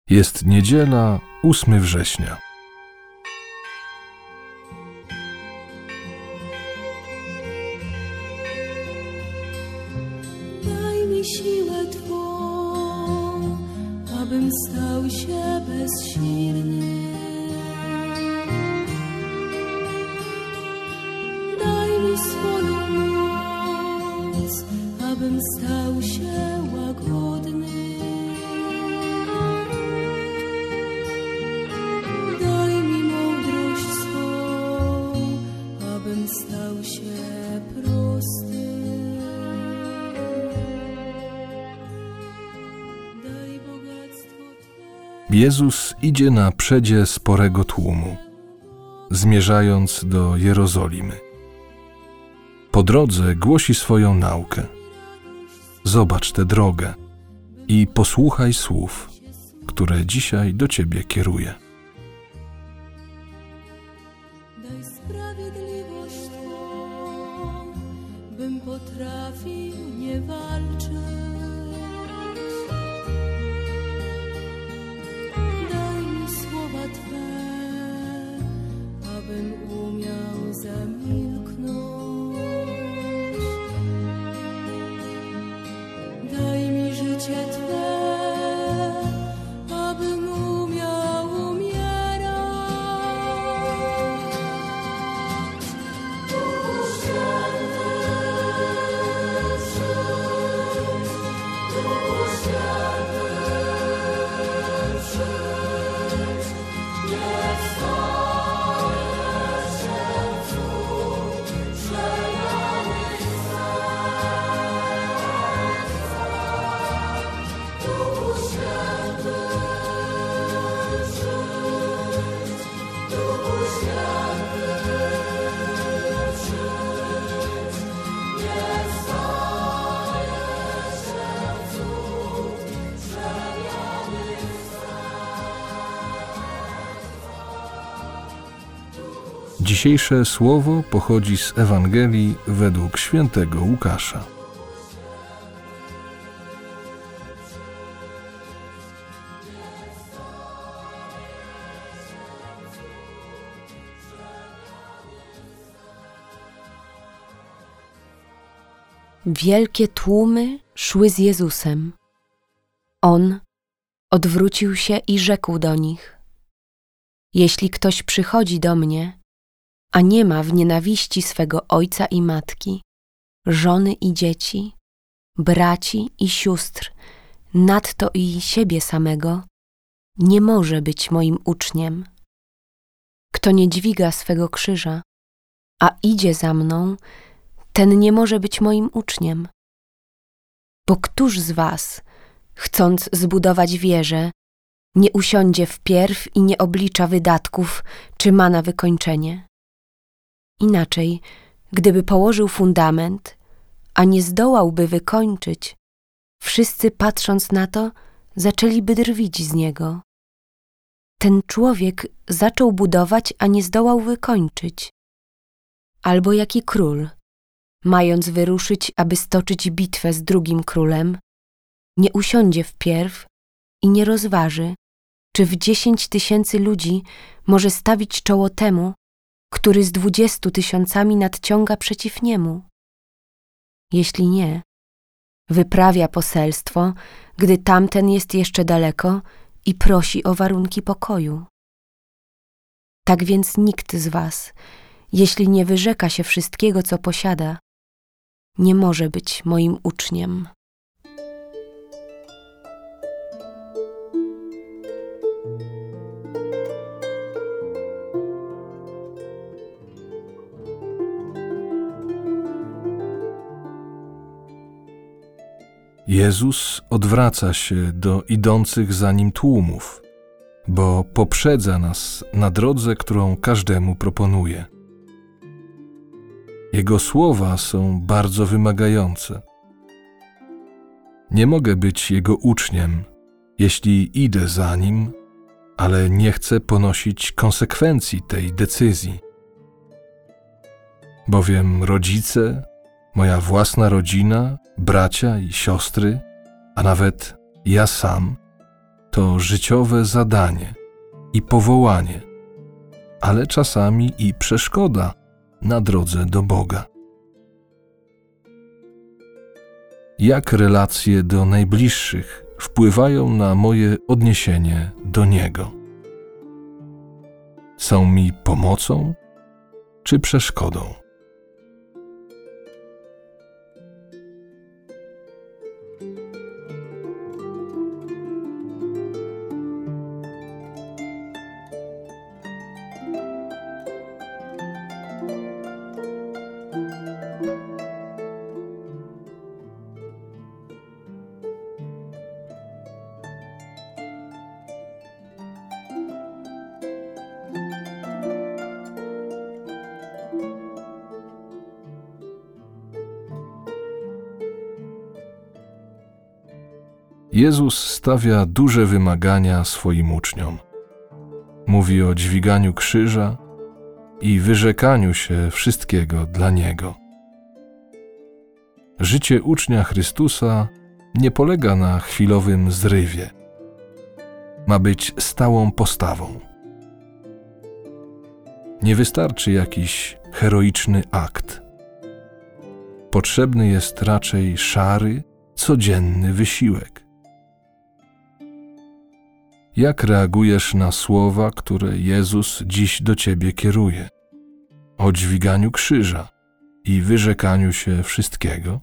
Jest niedziela, 8 września. Daj mi siłę Twą, abym stał się bezsilny. Daj mi swoją moc, abym stał się łagodny. Daj mi mądrość swą, abym stał się prosty. Daj bogactwo Twe. Jezus idzie na przedzie sporego tłumu, zmierzając do Jerozolimy. Po drodze głosi swoją naukę. Zobacz tę drogę i posłuchaj słów, które dzisiaj do Ciebie kieruję. Daj sprawiedliwość Twą, bym potrafił nie walczyć. Daj mi słowa Twe, abym umiał zamilknąć. Daj mi życie Twe, abym umiał umierać. Duchu Święty, przyjdź, Duchu Święty, przyjdź. Niech staje się cud przemiany serca. Duchu Święty, przyjdź, Duchu Święty, przyjdź. Niech staje się cud przemiany Dzisiejsze słowo pochodzi z Ewangelii według świętego Łukasza. Wielkie tłumy szły z Jezusem. On odwrócił się i rzekł do nich: Jeśli ktoś przychodzi do mnie, a nie ma w nienawiści swego ojca i matki, żony i dzieci, braci i sióstr, nadto i siebie samego, nie może być moim uczniem. Kto nie dźwiga swego krzyża, a idzie za mną, ten nie może być moim uczniem. Bo któż z was, chcąc zbudować wieżę, nie usiądzie wpierw i nie oblicza wydatków, czy ma na wykończenie? Inaczej, gdyby położył fundament, a nie zdołałby wykończyć, wszyscy patrząc na to, zaczęliby drwić z niego. Ten człowiek zaczął budować, a nie zdołał wykończyć. Albo jaki król, mając wyruszyć, aby stoczyć bitwę z drugim królem, nie usiądzie wpierw i nie rozważy, czy w 10 000 ludzi może stawić czoło temu, który z 20 000 nadciąga przeciw niemu. Jeśli nie, wyprawia poselstwo, gdy tamten jest jeszcze daleko i prosi o warunki pokoju. Tak więc nikt z was, jeśli nie wyrzeka się wszystkiego, co posiada, nie może być moim uczniem. Jezus odwraca się do idących za Nim tłumów, bo poprzedza nas na drodze, którą każdemu proponuje. Jego słowa są bardzo wymagające. Nie mogę być Jego uczniem, jeśli idę za Nim, ale nie chcę ponosić konsekwencji tej decyzji. Bowiem rodzice, moja własna rodzina, bracia i siostry, a nawet ja sam, to życiowe zadanie i powołanie, ale czasami i przeszkoda na drodze do Boga. Jak relacje do najbliższych wpływają na moje odniesienie do Niego? Są mi pomocą czy przeszkodą? Jezus stawia duże wymagania swoim uczniom. Mówi o dźwiganiu krzyża i wyrzekaniu się wszystkiego dla Niego. Życie ucznia Chrystusa nie polega na chwilowym zrywie. Ma być stałą postawą. Nie wystarczy jakiś heroiczny akt. Potrzebny jest raczej szary, codzienny wysiłek. Jak reagujesz na słowa, które Jezus dziś do ciebie kieruje? O dźwiganiu krzyża i wyrzekaniu się wszystkiego?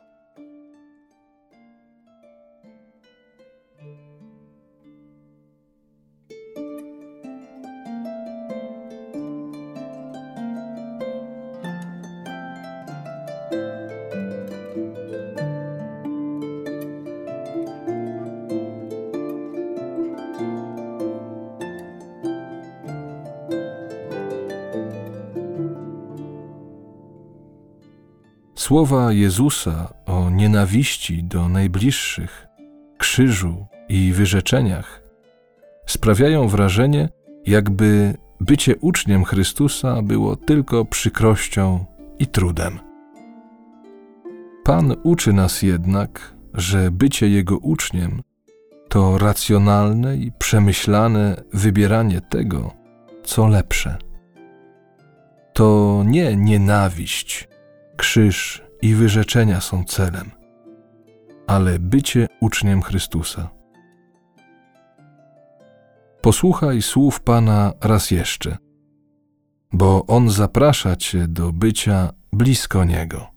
Słowa Jezusa o nienawiści do najbliższych, krzyżu i wyrzeczeniach sprawiają wrażenie, jakby bycie uczniem Chrystusa było tylko przykrością i trudem. Pan uczy nas jednak, że bycie Jego uczniem to racjonalne i przemyślane wybieranie tego, co lepsze. To nie nienawiść, krzyż i wyrzeczenia są celem, ale bycie uczniem Chrystusa. Posłuchaj słów Pana raz jeszcze, bo On zaprasza cię do bycia blisko Niego.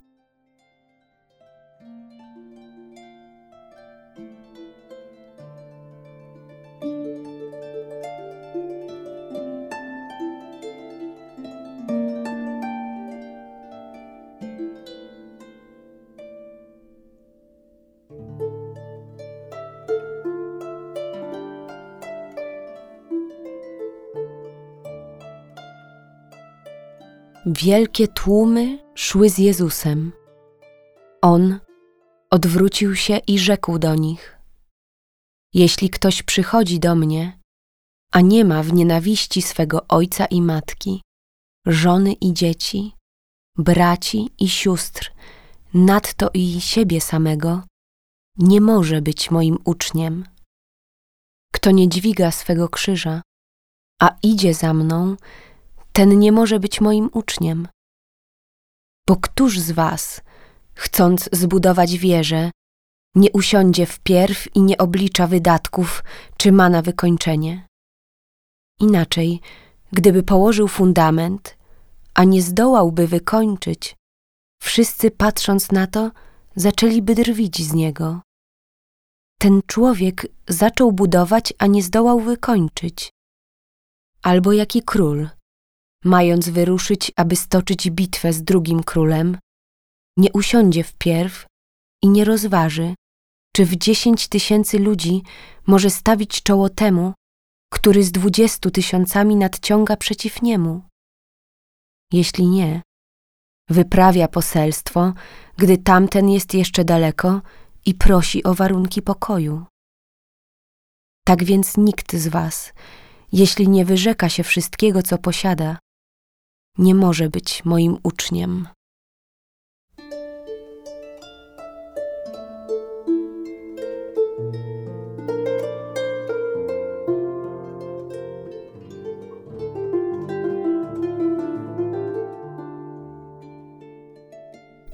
Wielkie tłumy szły z Jezusem. On odwrócił się i rzekł do nich: Jeśli ktoś przychodzi do mnie, a nie ma w nienawiści swego ojca i matki, żony i dzieci, braci i sióstr, nadto i siebie samego, nie może być moim uczniem. Kto nie dźwiga swego krzyża, a idzie za mną, ten nie może być moim uczniem. Bo któż z was, chcąc zbudować wieżę, nie usiądzie wpierw i nie oblicza wydatków, czy ma na wykończenie? Inaczej, gdyby położył fundament, a nie zdołałby wykończyć, wszyscy patrząc na to, zaczęliby drwić z niego. Ten człowiek zaczął budować, a nie zdołał wykończyć. Albo jaki król, mając wyruszyć, aby stoczyć bitwę z drugim królem, nie usiądzie wpierw i nie rozważy, czy w 10 000 ludzi może stawić czoło temu, który z 20 000 nadciąga przeciw niemu. Jeśli nie, wyprawia poselstwo, gdy tamten jest jeszcze daleko i prosi o warunki pokoju. Tak więc nikt z was, jeśli nie wyrzeka się wszystkiego, co posiada, nie może być moim uczniem.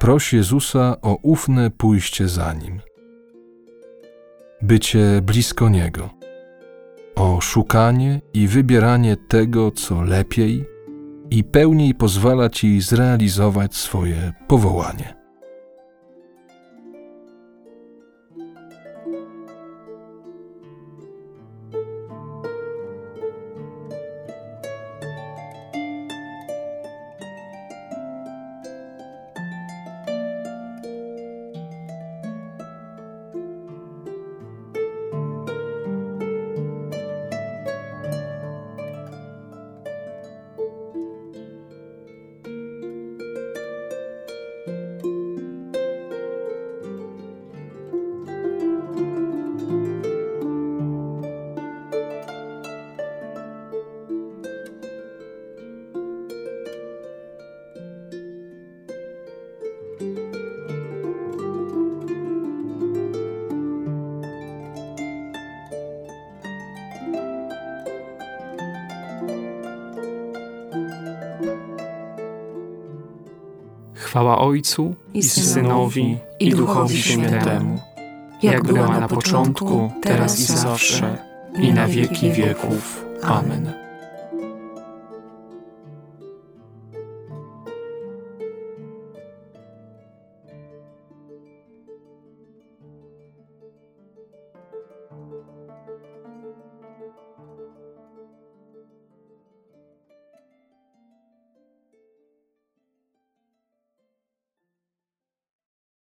Proś Jezusa o ufne pójście za Nim. Bycie blisko Niego. O szukanie i wybieranie tego, co lepiej i pełniej pozwala Ci zrealizować swoje powołanie. Chwała Ojcu i i Synowi, i Duchowi Świętemu, jak była na początku, teraz i zawsze, i na wieki wieków. Amen.